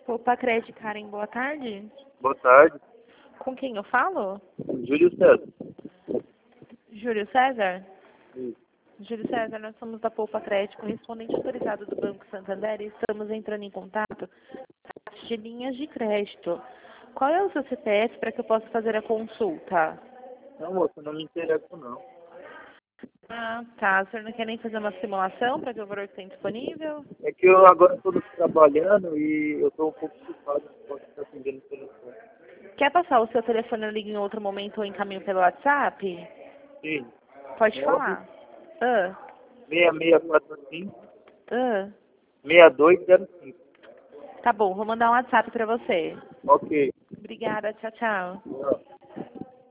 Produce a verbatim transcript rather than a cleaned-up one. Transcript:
Opa, Cred Karen, boa tarde. Boa tarde. Com quem eu falo? Júlio César. Júlio César? Isso. Júlio César, nós somos da Poupa Crédito, correspondente autorizado do Banco Santander e estamos entrando em contato de linhas de crédito. Qual é o seu C P F para que eu possa fazer a consulta? Não, moça, não me interesso, não. Ah, tá. O senhor não quer nem fazer uma simulação para ver o valor que tem disponível? É que eu agora estou trabalhando e eu estou um pouco ocupado, não posso estar atendendo o telefone. Quer passar o seu telefone, eu ligo em outro momento ou encaminho pelo WhatsApp? Sim. Pode falar. Ah, seis seis quatro cinco, ah. seis dois zero cinco. Tá bom, vou mandar um WhatsApp para você. Ok. Obrigada, tchau, tchau. Tchau.